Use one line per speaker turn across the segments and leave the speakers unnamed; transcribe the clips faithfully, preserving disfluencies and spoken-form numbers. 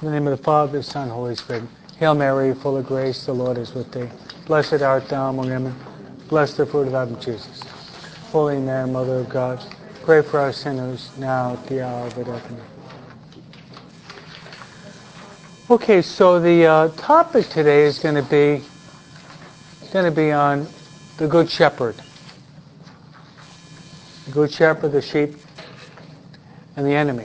In the name of the Father, the Son, Holy Spirit. Hail Mary, full of grace, the Lord is with thee. Blessed art thou among women. Blessed the fruit of thy womb, Jesus. Holy Mary, Mother of God, pray for us sinners, now at the hour of our death. Amen. Okay, so the uh, topic today is going to be going to be on the Good Shepherd. The Good Shepherd, the sheep, and the enemy.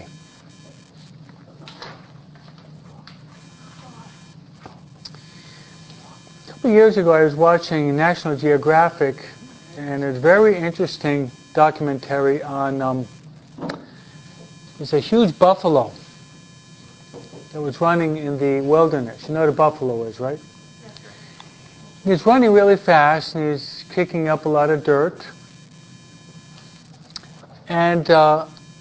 A couple of years ago, I was watching National Geographic, and it's a very interesting documentary on. Um, there's a huge buffalo that was running in the wilderness. You know what a buffalo is, right? He's running really fast, and he's kicking up a lot of dirt. And uh,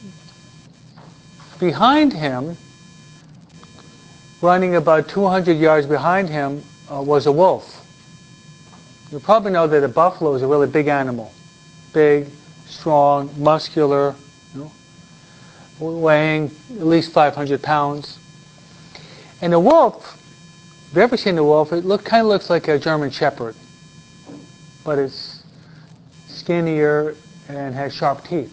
behind him, running about two hundred yards behind him, uh, was a wolf. You probably know that a buffalo is a really big animal. Big, strong, muscular, you know, weighing at least five hundred pounds. And the wolf, if you've ever seen a wolf, it look, kind of looks like a German Shepherd. But it's skinnier and has sharp teeth.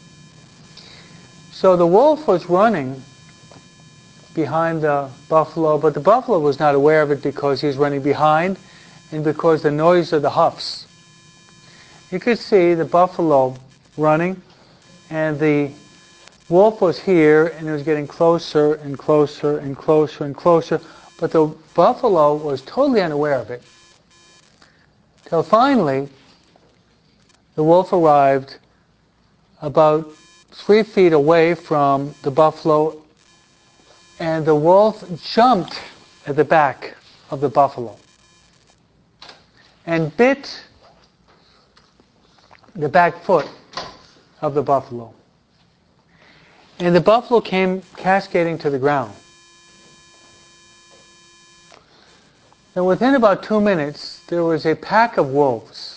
So the wolf was running behind the buffalo, but the buffalo was not aware of it because he was running behind and because the noise of the hoofs. You could see the buffalo running, and the wolf was here, and it was getting closer and closer and closer and closer, but the buffalo was totally unaware of it. Till finally, the wolf arrived about three feet away from the buffalo, and the wolf jumped at the back of the buffalo and bit the back foot of the buffalo. And the buffalo came cascading to the ground. And within about two minutes, there was a pack of wolves,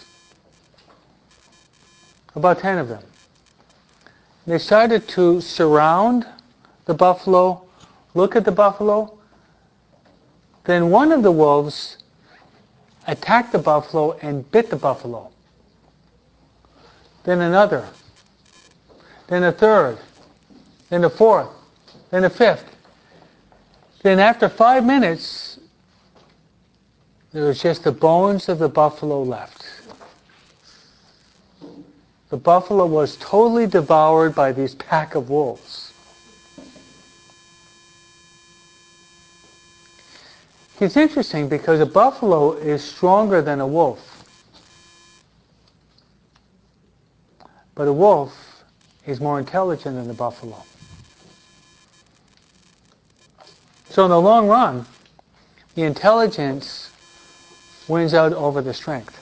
about ten of them. They started to surround the buffalo, look at the buffalo. Then one of the wolves attacked the buffalo and bit the buffalo. Then another. Then a third. Then a fourth. Then a fifth. Then after five minutes, there was just the bones of the buffalo left. The buffalo was totally devoured by these pack of wolves. It's interesting because a buffalo is stronger than a wolf. But a wolf is more intelligent than the buffalo. So in the long run, the intelligence wins out over the strength.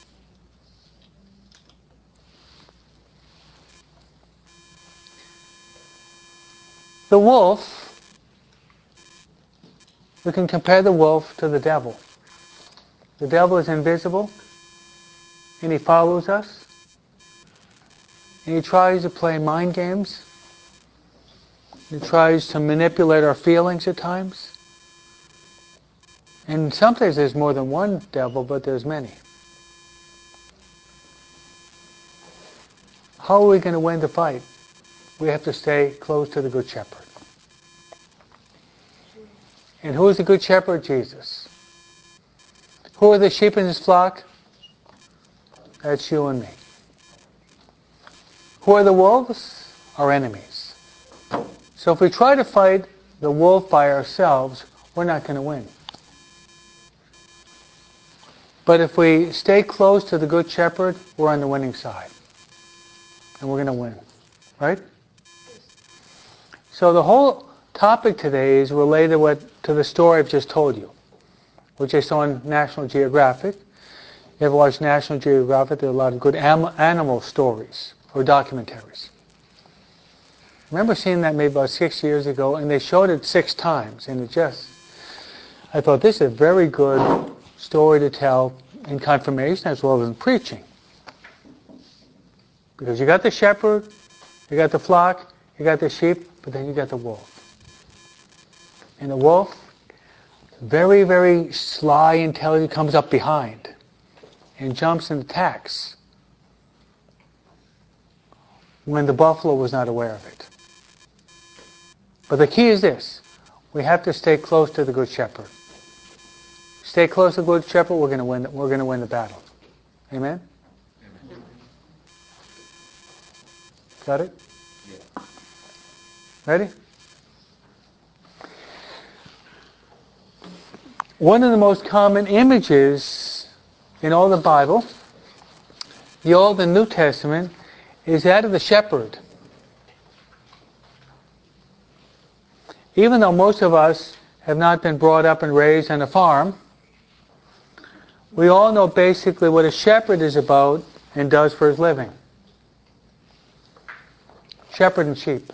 The wolf, we can compare the wolf to the devil. The devil is invisible, and he follows us, and he tries to play mind games. He tries to manipulate our feelings at times. And sometimes there's more than one devil, but there's many. How are we going to win the fight? We have to stay close to the Good Shepherd. And who is the Good Shepherd? Jesus. Who are the sheep in his flock? That's you and me. Who are the wolves? Our enemies. So if we try to fight the wolf by ourselves, we're not going to win. But if we stay close to the Good Shepherd, we're on the winning side. And we're going to win. Right? So the whole topic today is related what, to the story I've just told you, which I saw on National Geographic. You ever watch National Geographic? There are a lot of good am- animal stories or documentaries. I remember seeing that maybe about six years ago, and they showed it six times, and it just, I thought this is a very good story to tell in confirmation as well as in preaching. Because you got the shepherd, you got the flock, you got the sheep, but then you got the wolf. And the wolf, very, very sly, intelligent, comes up behind and jumps and attacks when the buffalo was not aware of it. But the key is this. We have to stay close to the Good Shepherd. Stay close to the Good Shepherd, we're going to win, we're going to win the battle. Amen? Amen. Got it? Yeah. Ready? One of the most common images in all the Bible, the Old and New Testament, is that of the shepherd. Even though most of us have not been brought up and raised on a farm, we all know basically what a shepherd is about and does for his living. Shepherd and sheep.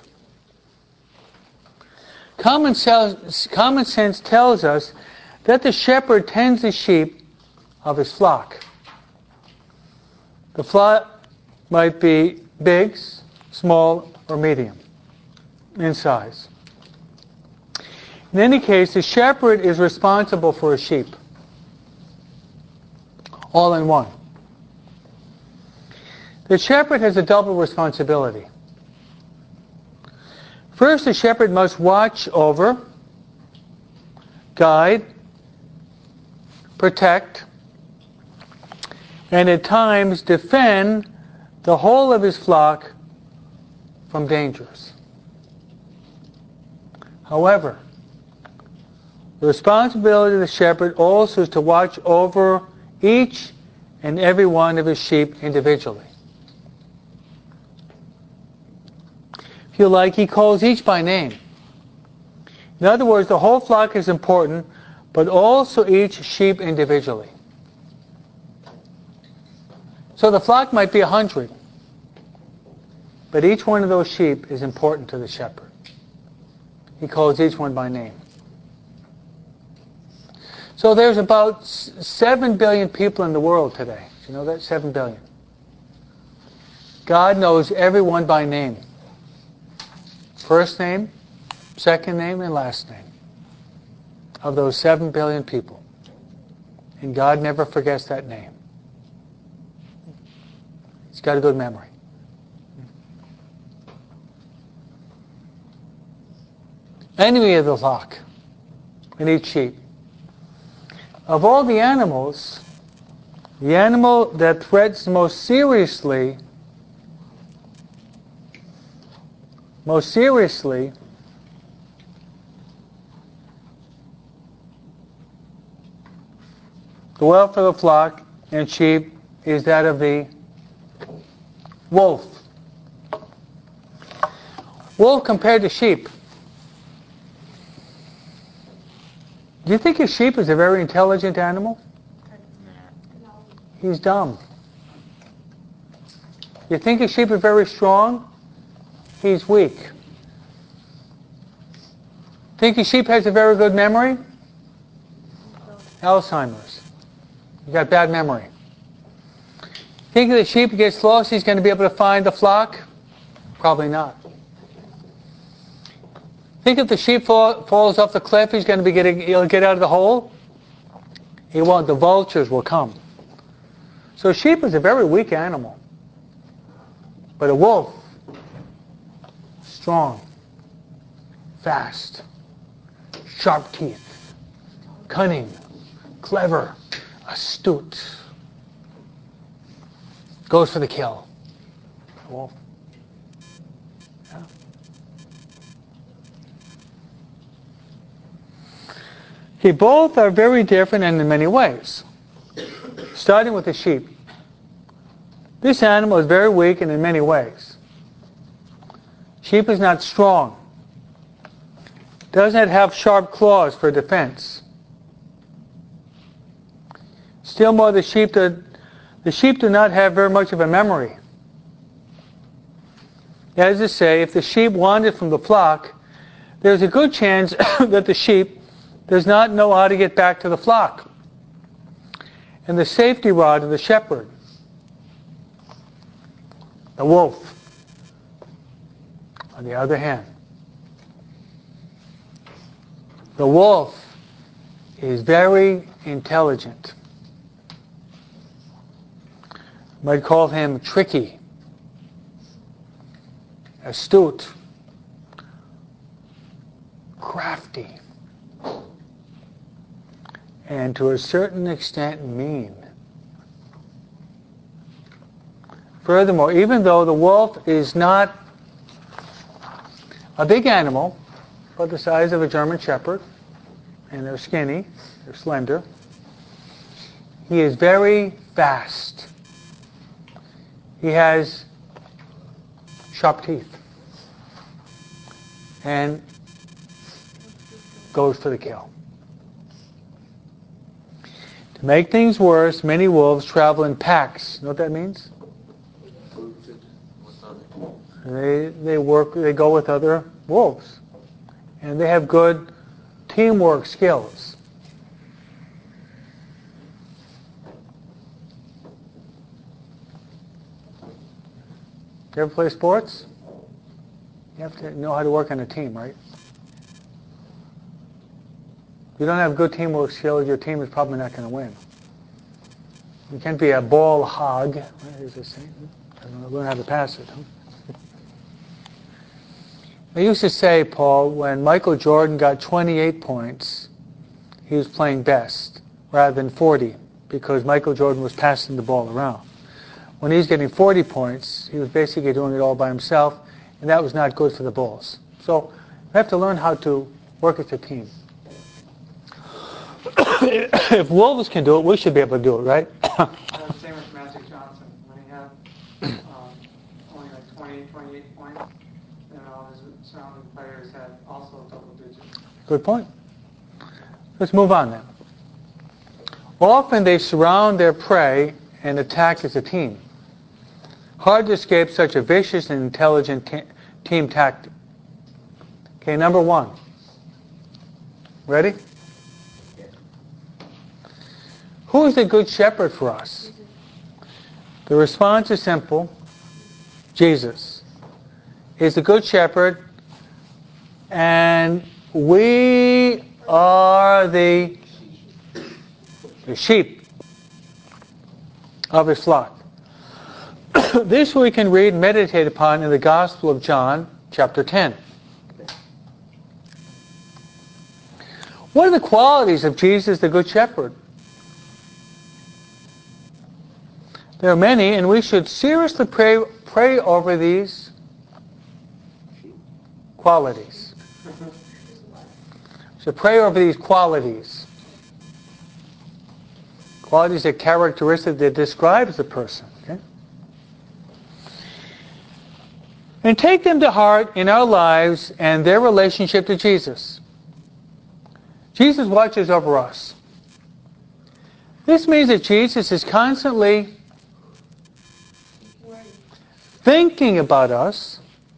Common sense, common sense tells us that the shepherd tends the sheep of his flock. The flock might be big, small, or medium in size. In any case, the shepherd is responsible for his sheep. All in one. The shepherd has a double responsibility. First, the shepherd must watch over, guide, protect, and at times defend the whole of his flock from dangers. However, the responsibility of the shepherd also is to watch over each and every one of his sheep individually. If you like, he calls each by name. In other words, the whole flock is important, but also each sheep individually. So the flock might be a hundred, but each one of those sheep is important to the shepherd. He calls each one by name. So there's about seven billion people in the world today. Do you know that? seven billion. God knows everyone by name. First name, second name, and last name of those seven billion people. And God never forgets that name. He's got a good memory. Enemy of the flock and each sheep. Of all the animals, the animal that threatens most seriously, most seriously, the welfare of the flock and sheep is that of the wolf. Wolf compared to sheep. Do you think a sheep is a very intelligent animal? He's dumb. You think a sheep is very strong? He's weak. Think a sheep has a very good memory? Alzheimer's. You got bad memory. Think the sheep gets lost, he's going to be able to find the flock? Probably not. Think if the sheep fall, falls off the cliff, he's going to be getting, he'll get out of the hole? He won't. The vultures will come. So a sheep is a very weak animal. But a wolf, strong, fast, sharp teeth, cunning, clever, astute. Goes for the kill. A wolf. Yeah. Okay, both are very different and in many ways. Starting with the sheep. This animal is very weak and in many ways. Sheep is not strong. Does not have sharp claws for defense. Still more, the sheep do, the sheep do not have very much of a memory. That is to say, if the sheep wandered from the flock, there's a good chance that the sheep does not know how to get back to the flock. And the safety rod of the shepherd, the wolf, on the other hand, The wolf is very intelligent. You might call him tricky, astute, crafty, and to a certain extent mean. Furthermore, even though the wolf is not a big animal, about the size of a German Shepherd, and they're skinny, they're slender, he is very fast. He has sharp teeth and goes for the kill. To make things worse, many wolves travel in packs. You know what that means? They they work. They go with other wolves, and they have good teamwork skills. You ever play sports? You have to know how to work on a team, right? If you don't have good teamwork skills, your team is probably not going to win. You can't be a ball hog. What is this saying? I don't know, learn how to pass it. Huh? I used to say, Paul, when Michael Jordan got twenty-eight points, he was playing best, rather than forty, because Michael Jordan was passing the ball around. When he was getting forty points, he was basically doing it all by himself, and that was not good for the Bulls. So we have to learn how to work as a team. If Wolves can do it, we should be able to do it, right?
That's the same with Magic Johnson. When he had um, only like twenty, twenty-eight points, then all his surrounding players had also double digits.
Good point. Let's move on then. Often they surround their prey and attack as a team. Hard to escape such a vicious and intelligent te- team tactic. Okay, number one. Ready? Who is the good shepherd for us? The response is simple. Jesus is the good shepherd, and we are the, the sheep of his flock. This we can read and meditate upon in the Gospel of John, chapter ten. What are the qualities of Jesus, the Good Shepherd? There are many, and we should seriously pray, pray over these qualities. So pray over these qualities. Qualities are characteristic that describes the person. Okay? And take them to heart in our lives and their relationship to Jesus. Jesus watches over us. This means that Jesus is constantly thinking about us,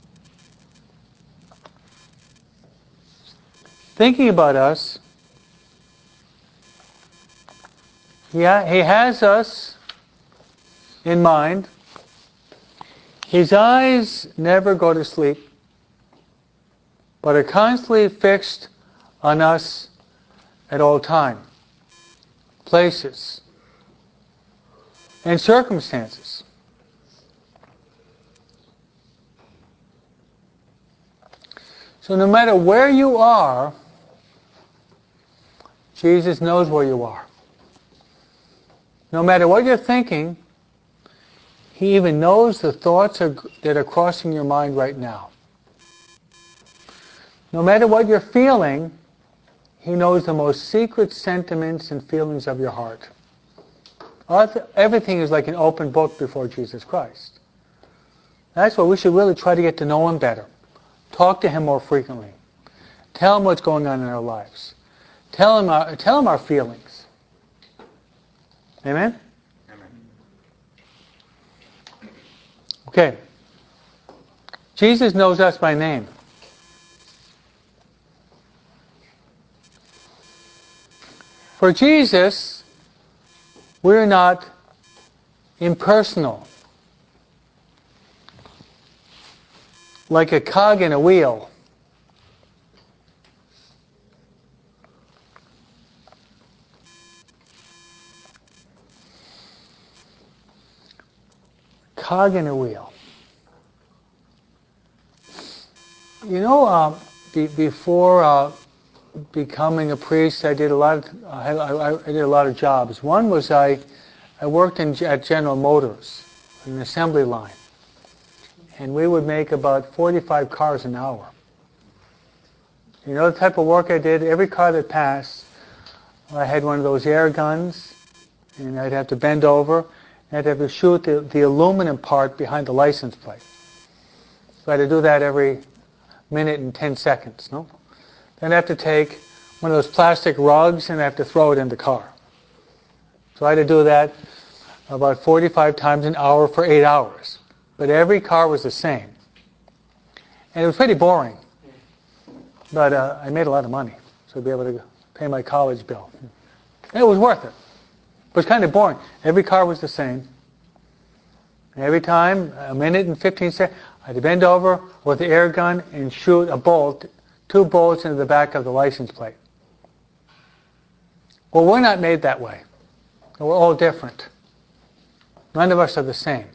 thinking about us. Yeah, he has us in mind. His eyes never go to sleep, but are constantly fixed on us at all time, places, and circumstances. So no matter where you are, Jesus knows where you are. No matter what you're thinking, he even knows the thoughts are, that are crossing your mind right now. No matter what you're feeling, he knows the most secret sentiments and feelings of your heart. Everything is like an open book before Jesus Christ. That's why we should really try to get to know him better. Talk to him more frequently. Tell him what's going on in our lives. Tell him our, tell him our feelings. Amen?
Amen.
Okay. Jesus knows us by name. For Jesus, we're not impersonal, like a cog in a wheel. cog in a wheel. You know, uh, be, before uh, becoming a priest, I did a lot. Of, I, I, I did a lot of jobs. One was I, I worked in, at General Motors, an assembly line, and we would make about forty-five cars an hour. You know the type of work I did? Every car that passed, I had one of those air guns, and I'd have to bend over, and I'd have to shoot the, the aluminum part behind the license plate. So I had to do that every minute and ten seconds, no? Then I have to take one of those plastic rugs and I have to throw it in the car. So I had to do that about forty-five times an hour for eight hours. But every car was the same. And it was pretty boring. But uh, I made a lot of money, so I'd be able to pay my college bill. And it was worth it. It was kind of boring. Every car was the same. And every time, a minute and fifteen seconds, I had to bend over with the air gun and shoot a bolt, two bolts into the back of the license plate. Well, we're not made that way. We're all different. None of us are the same.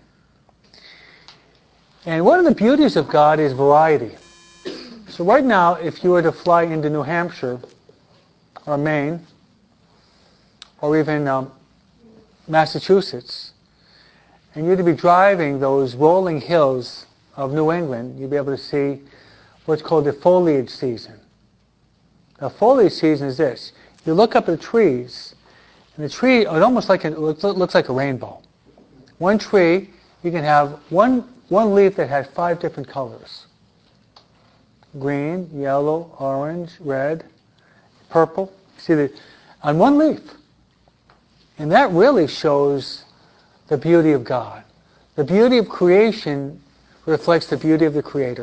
And one of the beauties of God is variety. So right now, if you were to fly into New Hampshire or Maine or even um, Massachusetts, and you'd be driving those rolling hills of New England, you'd be able to see what's called the foliage season. The foliage season is this. You look up at the trees, and the tree, it almost like a, it looks, looks like a rainbow. One tree, you can have one, one leaf that has five different colors. Green, yellow, orange, red, purple. See, the, on one leaf. And that really shows the beauty of God. The beauty of creation reflects the beauty of the Creator.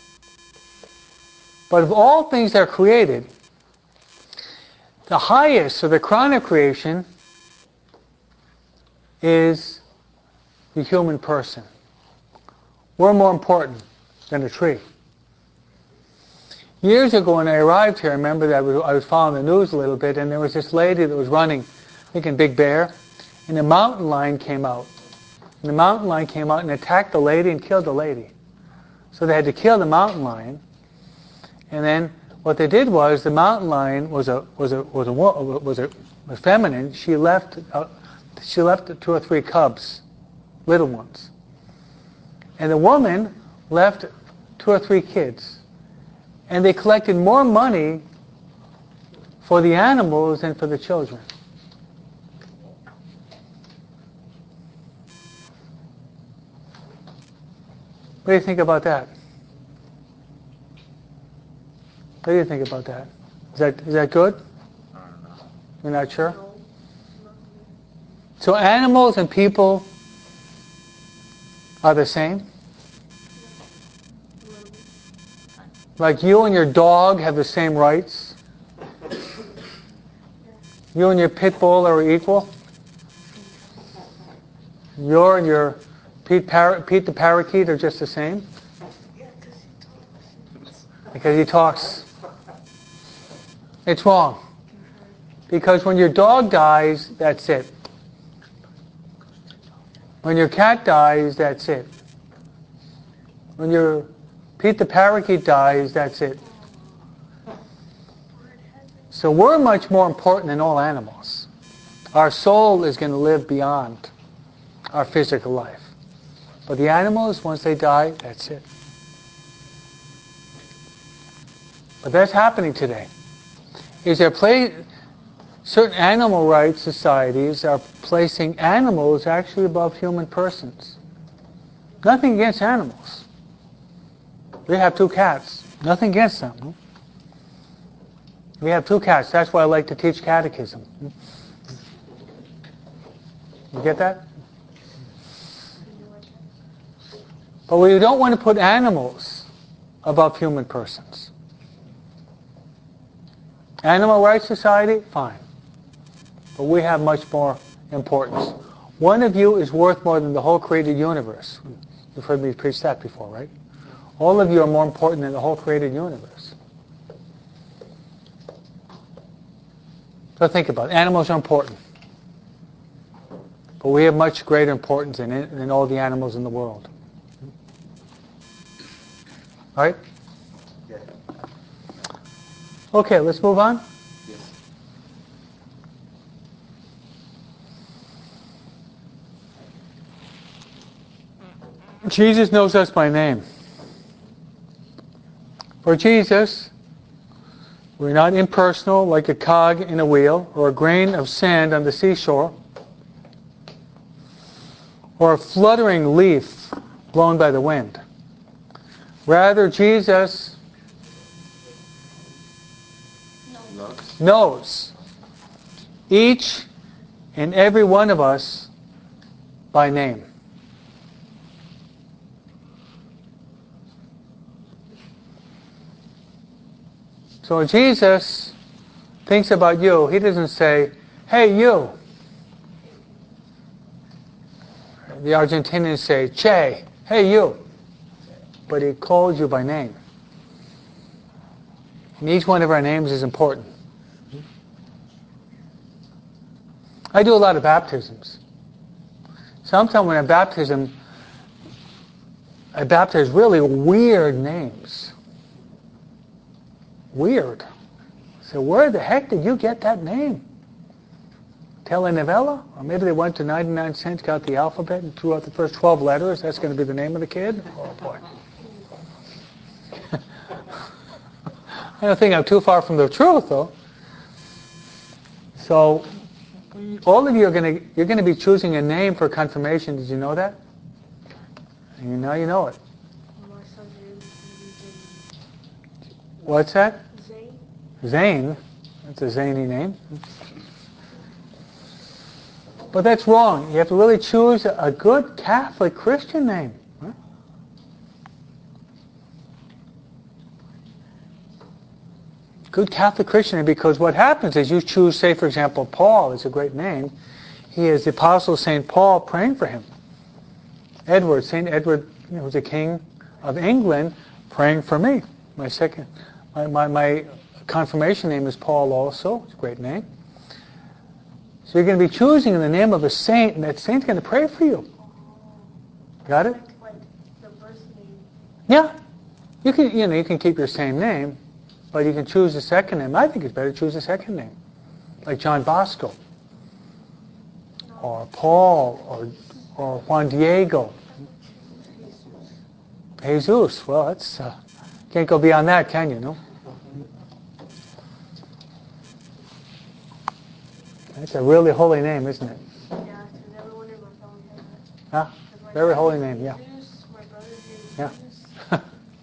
But of all things that are created, the highest, or the crown of creation, is the human person. We're more important than a tree. Years ago when I arrived here, I remember that I was, I was following the news a little bit, and there was this lady that was running, I think in Big Bear, and a mountain lion came out. And the mountain lion came out and attacked the lady and killed the lady. So they had to kill the mountain lion. And then what they did was the mountain lion was a was a was a was a was feminine. She left uh, she left two or three cubs, little ones. And the woman left two or three kids. And they collected more money for the animals than for the children. What do you think about that? What do you think about that? Is that is that good? You're not sure? So animals and people are the same? Like you and your dog have the same rights? You and your pit bull are equal? You and your Pete, Par- Pete the parakeet are just the same? Because he talks. It's wrong. Because when your dog dies, that's it. When your cat dies, that's it. When your Pete the parakeet dies, that's it. So we're much more important than all animals. Our soul is going to live beyond our physical life. But the animals, once they die, that's it. But that's happening today. Is there play, certain animal rights societies are placing animals actually above human persons. Nothing against animals. We have two cats. Nothing against them. No? We have two cats. That's why I like to teach catechism. You get that? But we don't want to put animals above human persons. Animal Rights Society, fine. But we have much more importance. One of you is worth more than the whole created universe. You've heard me preach that before, right? All of you are more important than the whole created universe. So think about it. Animals are important. But but we have much greater importance in it than all the animals in the world. All right?
Yes.
Okay, let's move on.
Yes.
Jesus knows us by name. For Jesus, we're not impersonal like a cog in a wheel or a grain of sand on the seashore or a fluttering leaf blown by the wind. Rather, Jesus
Knows.
knows each and every one of us by name. So when Jesus thinks about you, he doesn't say, "Hey, you." The Argentinians say, "Che, hey, you." But he calls you by name. And each one of our names is important. I do a lot of baptisms. Sometimes when I baptism, I baptize really weird names. Weird. So where the heck did you get that name? Telenovela? Or maybe they went to ninety-nine cents, got the alphabet, and threw out the first twelve letters. That's going to be the name of the kid? Oh, boy. I don't think I'm too far from the truth, though. So, all of you are going to, you're going to be choosing a name for confirmation. Did you know that? And you know you know it.
My son's name is going to be Zane.
What's that?
Zane?
Zane. That's a zany name. But that's wrong. You have to really choose a good Catholic Christian name. Huh? Good Catholic Christian name, because what happens is you choose, say, for example, Paul is a great name. He is the Apostle Saint Paul praying for him. Edward, Saint Edward, you know, who's a king of England, praying for me. My second, my, my, my confirmation name is Paul also. It's a great name. So you're going to be choosing in the name of a saint, and that saint's going to pray for you. Got it?
Like, like the birth name.
Yeah. You can, you know, you can keep your same name, but you can choose a second name. I think it's better to choose a second name, like John Bosco, or Paul, or or Juan Diego. Jesus. Well, that's uh, can't go beyond that, can you? No. That's a really holy name, isn't it?
Yeah, because everyone in my family has that.
Huh?
'Cause my
Very
dad
holy
is
name, yeah.
Jesus, my brother's name is
Yeah.
Jesus.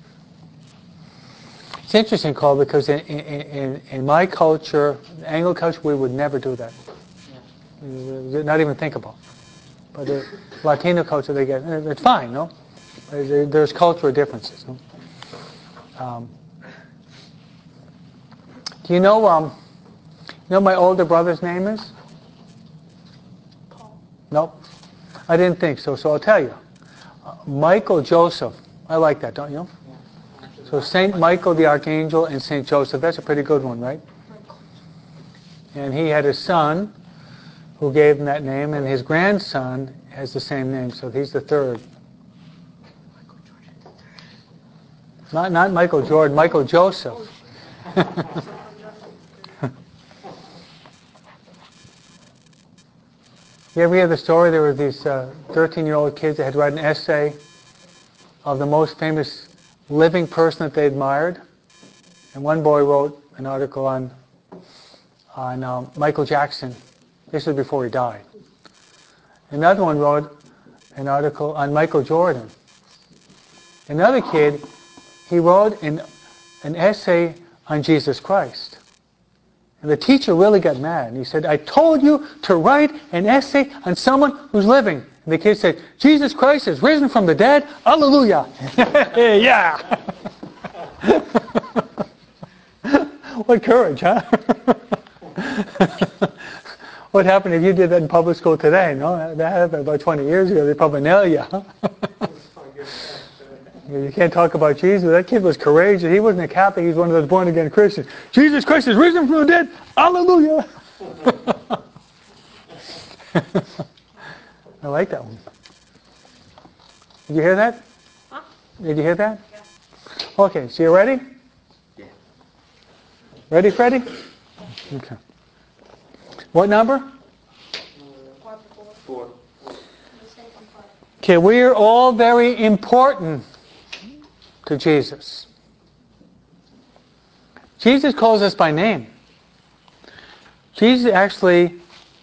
It's interesting, Cole, because in, in, in, in my culture, Anglo culture, we would never do that. We would not even think about. But the Latino culture, they get, it's fine, no? There- There's cultural differences, no? Um, do you know, um, you know what my older brother's name is?
Paul.
Nope. I didn't think so, so I'll tell you. Uh, Michael Joseph. I like that, don't you? So Saint Michael the Archangel and Saint Joseph, that's a pretty good one, right? And he had a son who gave him that name, and his grandson has the same name, so he's the third. Not not Michael Jordan, Michael Joseph. You ever hear the story? There were these uh, thirteen-year-old kids that had to write an essay of the most famous living person that they admired. And one boy wrote an article on on um, Michael Jackson. This was before he died. Another one wrote an article on Michael Jordan. Another kid, he wrote an, an essay on Jesus Christ. And the teacher really got mad. And he said, I told you to write an essay on someone who's living. And the kid said, Jesus Christ is risen from the dead. Hallelujah. Yeah. What courage, huh? What happened if you did that in public school today? No, that happened about twenty years ago. They'd probably nail you. You can't talk about Jesus. That kid was courageous. He wasn't a Catholic. He was one of those born-again Christians. Jesus Christ is risen from the dead. Hallelujah. I like that one. Did you hear that?
Huh?
Did you hear that?
Yeah.
Okay, so you ready?
Yeah.
Ready, Freddie? Okay. What number?
Four before.
Four.
The second part.
Okay, we're all very important to Jesus. Jesus calls us by name. Jesus actually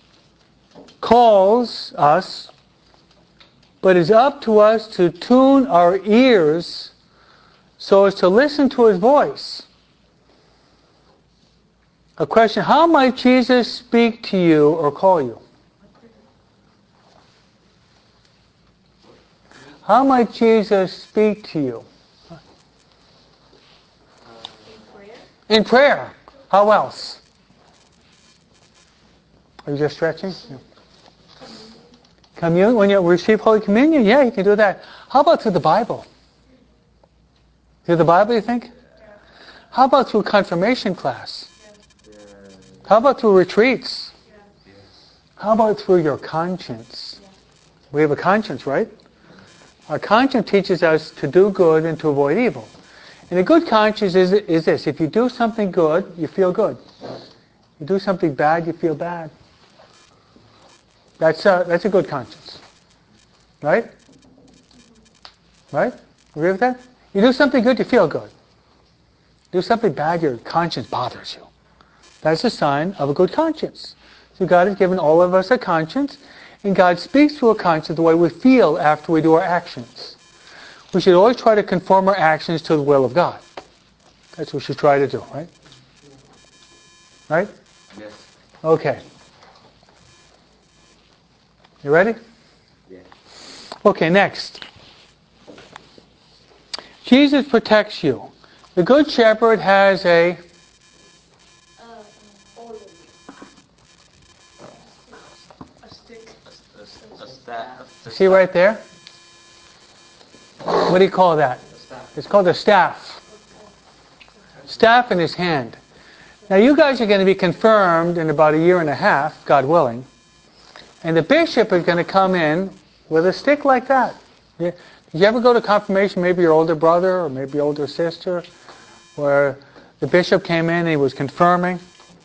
calls us, but it's up to us to tune our ears so as to listen to his voice. A question, how might Jesus speak to you or call you? How might Jesus speak to you?
In prayer.
In prayer. How else? Are you just stretching? Yeah. Communion. When you receive Holy Communion, yeah, you can do that. How about through the Bible? Through the Bible, you think? How about through confirmation class?
Yeah.
How about through retreats?
Yeah.
How about through your conscience? We have a conscience, right? Our conscience teaches us to do good and to avoid evil. And a good conscience is, is this. If you do something good, you feel good. You do something bad, you feel bad. That's a, that's a good conscience. Right? Right? Agree with that? You do something good, you feel good. Do something bad, your conscience bothers you. That's a sign of a good conscience. So God has given all of us a conscience, and God speaks through a conscience the way we feel after we do our actions. We should always try to conform our actions to the will of God. That's what we should try to do, right? Right?
Yes.
Okay. You ready?
Yeah.
Okay, next. Jesus protects you. The Good Shepherd has a
Uh, oil. A stick.
A, a, a staff. A
See right there? What do you call that?
A staff.
It's called a staff. Staff in his hand. Now you guys are going to be confirmed in about a year and a half, God willing. And the bishop is going to come in with a stick like that. Yeah. Did you ever go to confirmation, maybe your older brother or maybe your older sister, where the bishop came in and he was confirming?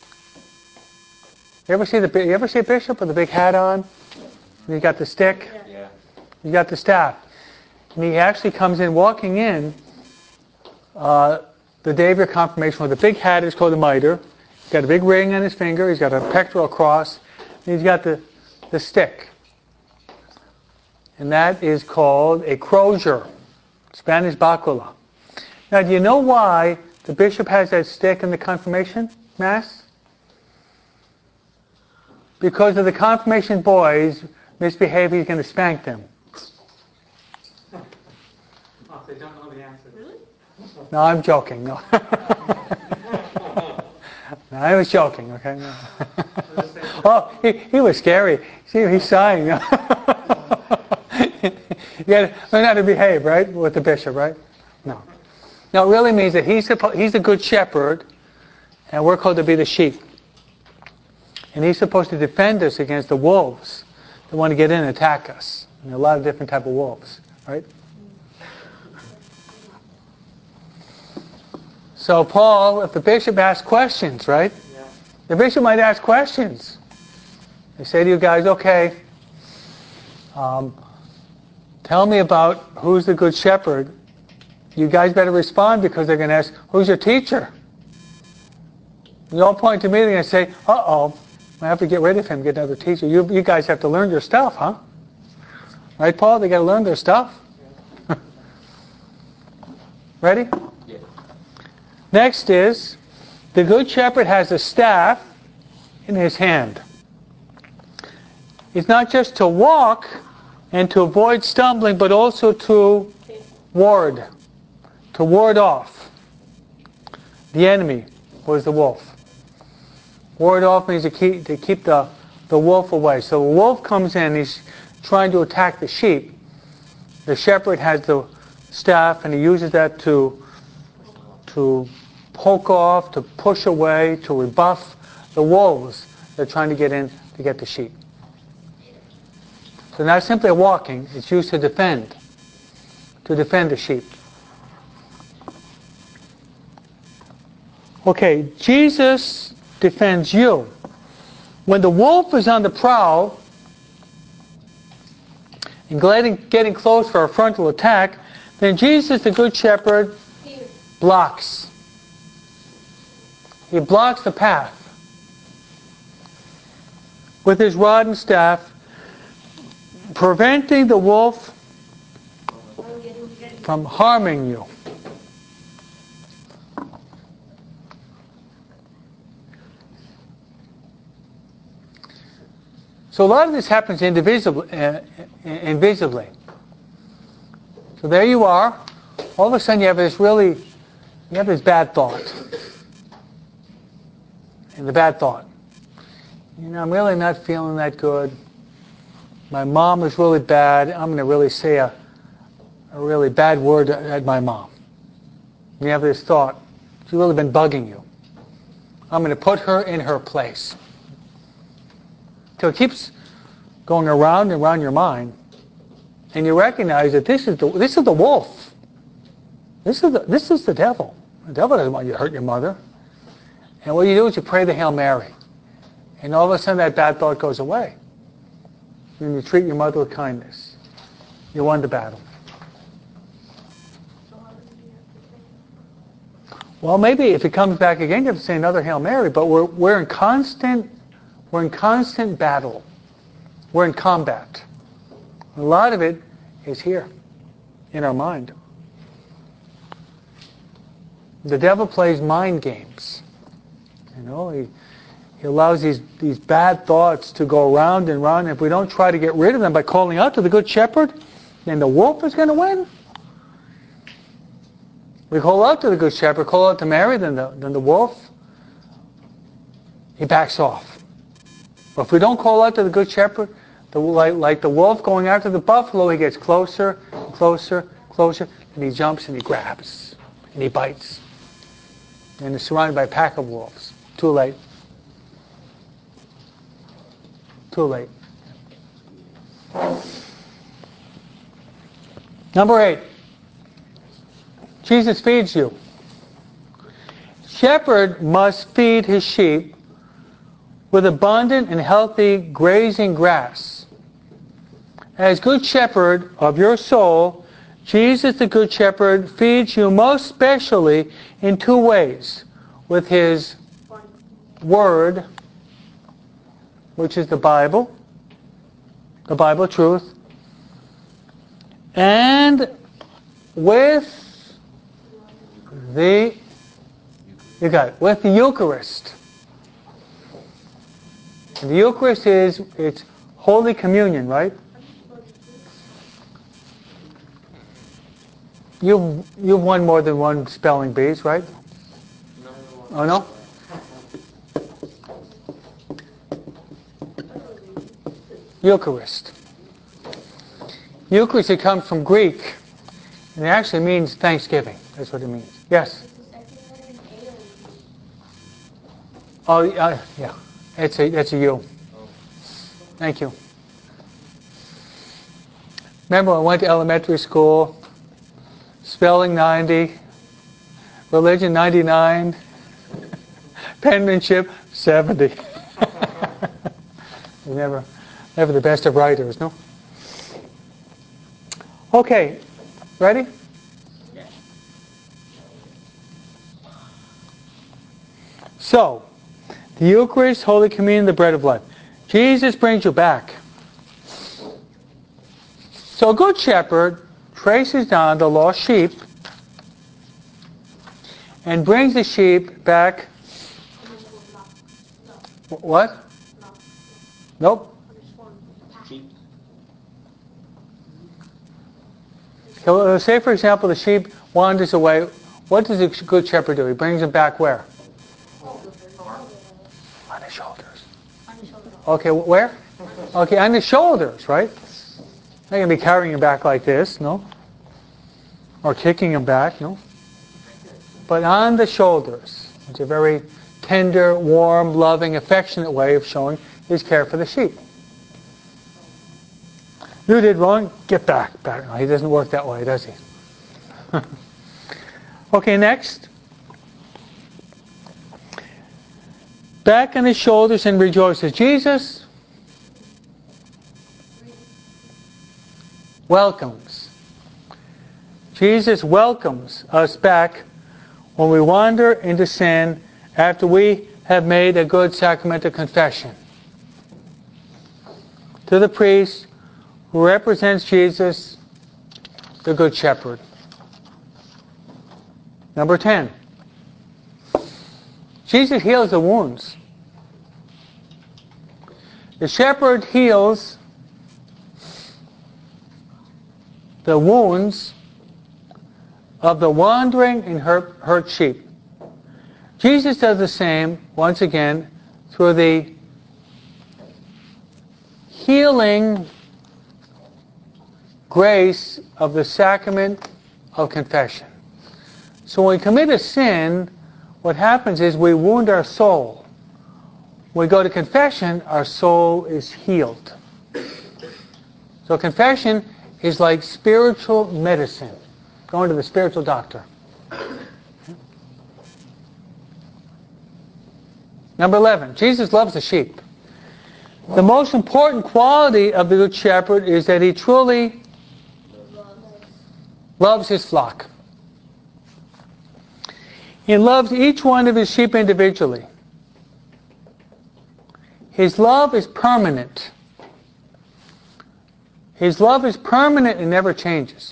You ever see the you ever see a bishop with a big hat on? And he got the stick?
Yeah.
You got the staff. And he actually comes in, walking in, uh, the day of your confirmation with a big hat. It's called a mitre. He's got a big ring on his finger. He's got a pectoral cross. And he's got the, the stick. And that is called a crozier, Spanish bacula. Now, do you know why the bishop has that stick in the confirmation mass? Because if the confirmation boys misbehave, he's going to spank them.
Oh, they don't know the answer.
Really?
No, I'm joking. No, no I was joking. Okay. No. Oh, he, he was scary. See, he's sighing. You got to learn how to behave, right, with the bishop, right? No. No, it really means that he's suppo- he's a good shepherd, and we're called to be the sheep. And he's supposed to defend us against the wolves that want to get in and attack us. And there are a lot of different type of wolves, right? So Paul, if the bishop asks questions, right?
Yeah.
The bishop might ask questions. They say to you guys, okay, um, tell me about who's the good shepherd. You guys better respond because they're going to ask, who's your teacher? You all point to me, they're going to say, uh-oh, I have to get rid of him, get another teacher. You, you guys have to learn your stuff, huh? Right, Paul? They got to learn their stuff. Ready?
Yeah.
Next is, the good shepherd has a staff in his hand. It's not just to walk and to avoid stumbling, but also to ward, to ward off the enemy, was the wolf. Ward off means to keep, to keep the, the wolf away. So the wolf comes in, he's trying to attack the sheep. The shepherd has the staff, and he uses that to, to poke off, to push away, to rebuff the wolves that are trying to get in to get the sheep. So not simply walking, it's used to defend, to defend the sheep. Okay, Jesus defends you. When the wolf is on the prowl and getting, getting close for a frontal attack, then Jesus, the Good Shepherd, blocks. He blocks the path with his rod and staff, preventing the wolf from harming you. So a lot of this happens indivisibly, uh, invisibly. So there you are. All of a sudden you have this really, you have this bad thought. And the bad thought. You know, I'm really not feeling that good. My mom is really bad. I'm going to really say a, a really bad word at my mom. You have this thought. She's really been bugging you. I'm going to put her in her place. So it keeps going around and around your mind, and you recognize that this is the this is the wolf. This is the this is the devil. The devil doesn't want you to hurt your mother. And what you do is you pray the Hail Mary, and all of a sudden that bad thought goes away. And you treat your mother with kindness. You won the battle. Well, maybe if it comes back again, you have to say another Hail Mary. But we're we're in constant we're in constant battle. We're in combat. A lot of it is here, in our mind. The devil plays mind games. You know, he he allows these these bad thoughts to go round and round. If we don't try to get rid of them by calling out to the Good Shepherd, then the wolf is going to win. We call out to the Good Shepherd, call out to Mary, then the, then the wolf, he backs off. But if we don't call out to the Good Shepherd, the, like, like the wolf going after the buffalo, he gets closer, closer, closer, and he jumps and he grabs, and he bites. And he's surrounded by a pack of wolves. Too late. Too late. Number eight. Jesus feeds you. Shepherd must feed his sheep with abundant and healthy grazing grass. As Good Shepherd of your soul, Jesus the Good Shepherd feeds you most specially in two ways. With his Word, which is the Bible, the Bible truth, and with the, you got it, with the Eucharist. And the Eucharist is, it's Holy Communion, right? You've, you've won more than one spelling bees, right? Oh, no? Eucharist. Eucharist, it comes from Greek, and it actually means thanksgiving. That's what it means. Yes? Oh, uh, yeah. It's a, it's a U. Thank you. Remember when I went to elementary school, spelling ninety, religion ninety-nine, penmanship seventy. never, never the best of writers, no? Okay, ready?
Yeah.
So, the Eucharist, Holy Communion, the bread of life. Jesus brings you back. So a Good Shepherd traces down the lost sheep and brings the sheep back. What? Nope.
Sheep.
So, say, for example, the sheep wanders away. What does the Good Shepherd do? He brings them back where? On his shoulders. Okay, where? Okay, on the shoulders, right? Not going to be carrying him back like this, no? Or kicking him back, no? But on the shoulders. It's a very tender, warm, loving, affectionate way of showing his care for the sheep. You did wrong, get back. back. No, he doesn't work that way, does he? Okay, next. Back on his shoulders and rejoices. Jesus welcomes. Jesus welcomes us back when we wander into sin after we have made a good sacramental confession. To the priest who represents Jesus, the Good Shepherd. Number ten. Jesus heals the wounds. The shepherd heals the wounds of the wandering and hurt, hurt sheep. Jesus does the same, once again, through the healing grace of the sacrament of confession. So when we commit a sin, what happens is we wound our soul. When we go to confession, our soul is healed. So confession is like spiritual medicine, going to the spiritual doctor. Number eleven, Jesus loves the sheep. The most important quality of the Good Shepherd is that he truly loves his flock. He loves each one of his sheep individually. His love is permanent. His love is permanent and never changes.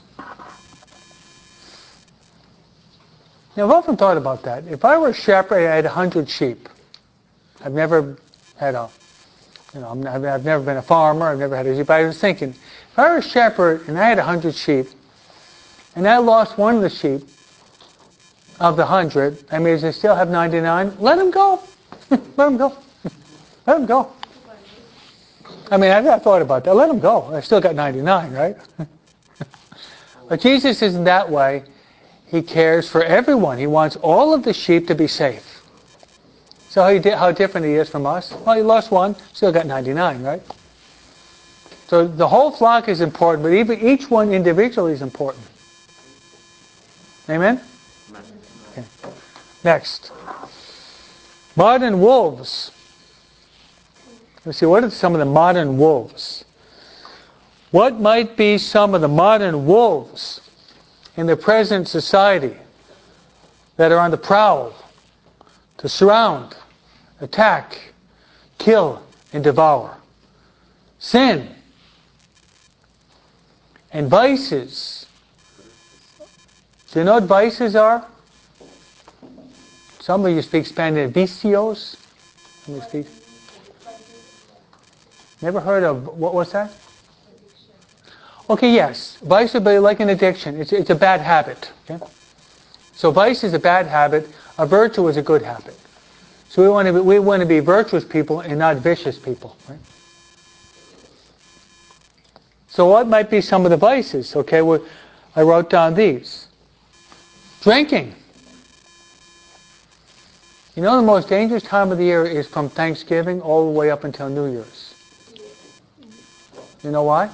Now, I've often thought about that. If I were a shepherd, I had a hundred sheep. I've never had a, you know, I've, I've never been a farmer. I've never had a sheep. But I was thinking, if I were a shepherd and I had a hundred sheep, and I lost one of the sheep of the hundred, I mean, does I still have ninety-nine? Let him go. Let him go. Let him go. I mean, I've, I've thought about that. Let him go. I still got ninety-nine, right? But Jesus isn't that way. He cares for everyone. He wants all of the sheep to be safe. So how, he di- how different he is from us? Well, he lost one, still got ninety-nine, right? So the whole flock is important, but even each one individually is important. Amen? Okay. Next. Modern wolves. Let's see, what are some of the modern wolves? What might be some of the modern wolves in the present society that are on the prowl to surround, attack, kill, and devour? Sin and vices. Do you know what vices are? Some of you speak Spanish. Vicios. Some of you speak. Never heard of, what was that? Okay, yes. Vice would be like an addiction. It's, it's a bad habit. Okay? So vice is a bad habit. A virtue is a good habit. So we want to be, we want to be virtuous people and not vicious people. Right? So what might be some of the vices? Okay, well, I wrote down these. Drinking. You know, the most dangerous time of the year is from Thanksgiving all the way up until New Year's. You know why?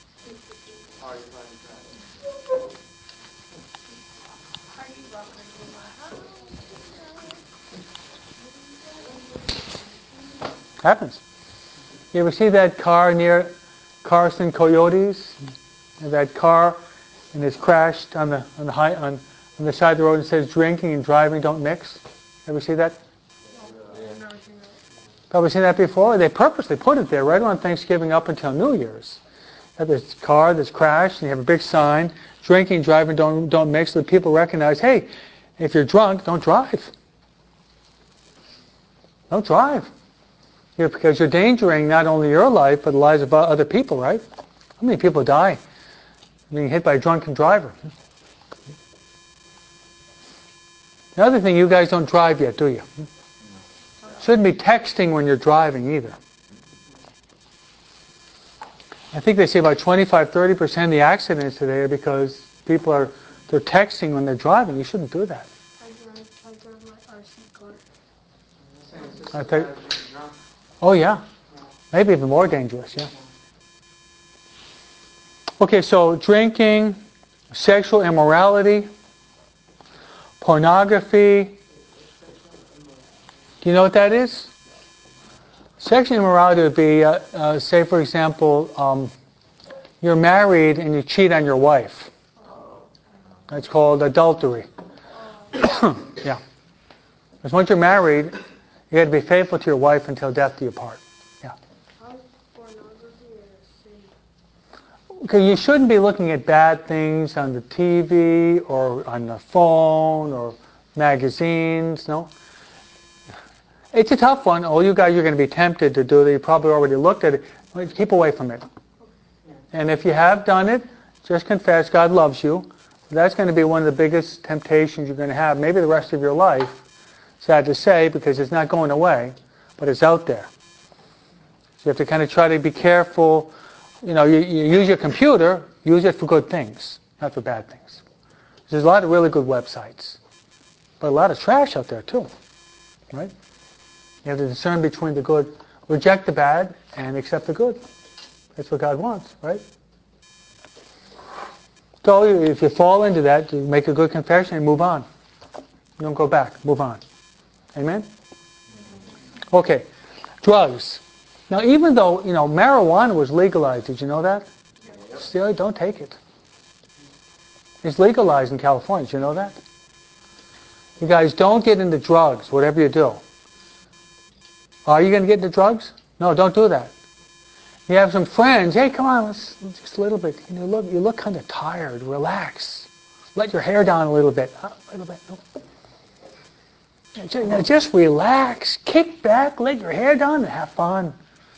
Happens. You ever see that car near Carson Coyotes? That car, and it's crashed on the on the high on, on the side of the road and says drinking and driving don't mix. Ever see that? Probably seen that before. They purposely put it there right on Thanksgiving up until New Year's. You have this car that's crashed, and you have a big sign: drinking and driving don't don't mix. So that people recognize, hey, if you're drunk, don't drive. Don't drive. Yeah, because you're endangering not only your life, but the lives of other people, right? How many people die being hit by a drunken driver? The other thing, you guys don't drive yet, do you? Shouldn't be texting when you're driving either. I think they say about twenty-five, thirty percent of the accidents today are because people are they're texting when they're driving. You shouldn't do that.
I drive, I drive my R C car.
I think, oh yeah, maybe even more dangerous, yeah. Okay, so drinking, sexual immorality, pornography. Do you know what that is? Sexual immorality would be, uh, uh, say for example, um, you're married and you cheat on your wife. That's called adultery. Yeah. Because once you're married, you have to be faithful to your wife until death do you part. Yeah.
How is pornography a sin?
Okay, you shouldn't be looking at bad things on the T V or on the phone or magazines, no? It's a tough one. All you guys are going to be tempted to do that. You probably already looked at it. Keep away from it. And if you have done it, just confess God loves you. That's going to be one of the biggest temptations you're going to have, maybe the rest of your life. Sad to say, because it's not going away, but it's out there. So you have to kind of try to be careful. You know, you, you use your computer, use it for good things, not for bad things. There's a lot of really good websites, but a lot of trash out there too, right? You have to discern between the good, reject the bad, and accept the good. That's what God wants, right? So if you fall into that, you make a good confession and move on. Don't go back. Move on. Amen? Okay. Drugs. Now, even though, you know, marijuana was legalized, did you know that? Still, don't take it. It's legalized in California. Did you know that? You guys don't get into drugs, whatever you do. Are you going to get into drugs? No, don't do that. You have some friends. Hey, come on, let's, just a little bit. You look, you look kind of tired. Relax. Let your hair down a little bit. A little bit. Just, you know, just relax. Kick back. Let your hair down and have fun.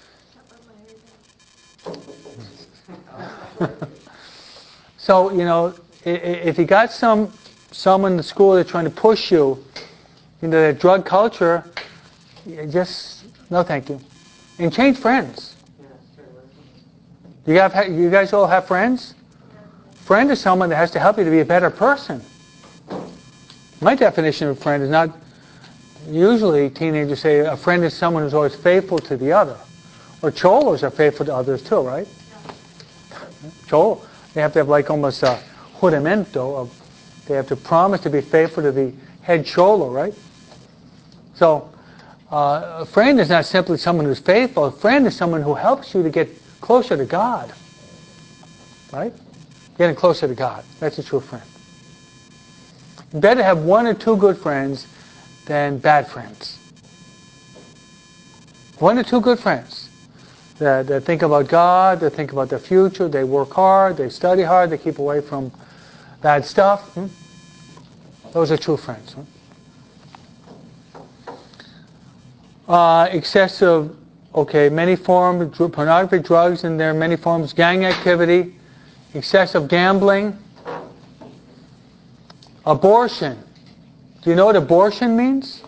So, you know, if you got some someone in the school that's trying to push you into the drug culture, just no, thank you, and change friends. You have, you guys all have friends? Friend is someone that has to help you to be a better person. My definition of a friend is not, usually teenagers say a friend is someone who's always faithful to the other. Or cholos are faithful to others too, right? Cholo, they have to have like almost a juramento of, they have to promise to be faithful to the head cholo, right? So, uh, a friend is not simply someone who's faithful. A friend is someone who helps you to get closer to God. Right? Getting closer to God. That's a true friend. Better have one or two good friends than bad friends. One or two good friends that, that think about God, that think about the future, they work hard, they study hard, they keep away from bad stuff. Hmm? Those are true friends. Hmm? Uh, excessive, okay, many forms, pornography, drugs, and there are many forms, gang activity, excessive gambling, abortion. Do you know what abortion means?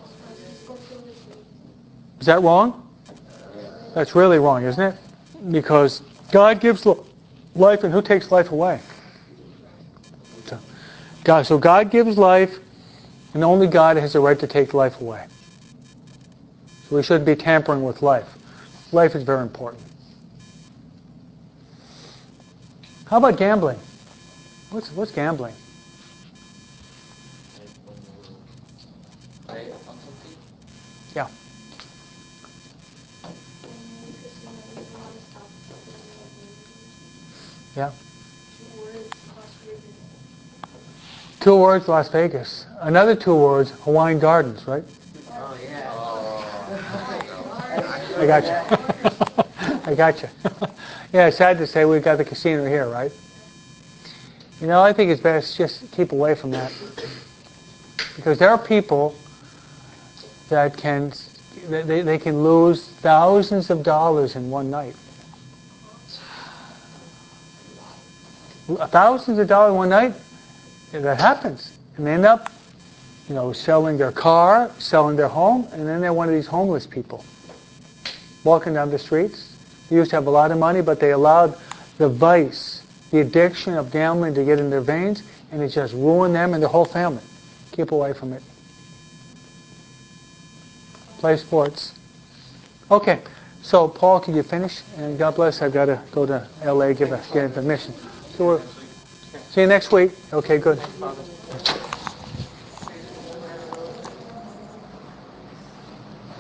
Is that wrong? That's really wrong, isn't it? Because God gives life, and who takes life away? So God, so God gives life, and only God has the right to take life away. So we shouldn't be tampering with life. Life is very important. How about gambling? What's what's gambling? Yeah. Yeah. Two words, Las Vegas. Another two words, Hawaiian Gardens, right?
Oh, yeah.
I got you. I got you. Yeah, it's sad to say we've got the casino here, right? You know, I think it's best just keep away from that. Because there are people that can, they, they can lose thousands of dollars in one night. Thousands of dollars in one night, that happens. And they end up, you know, selling their car, selling their home, and then they're one of these homeless people. Walking down the streets. They used to have a lot of money, but they allowed the vice, the addiction of gambling to get in their veins, and it just ruined them and their whole family. Keep away from it. Play sports. Okay, so Paul, can you finish? And God bless, I've got to go to L A, give a, get a mission. So we're,
Next week. Okay.
see you next week. Okay, good.
Thanks, Father.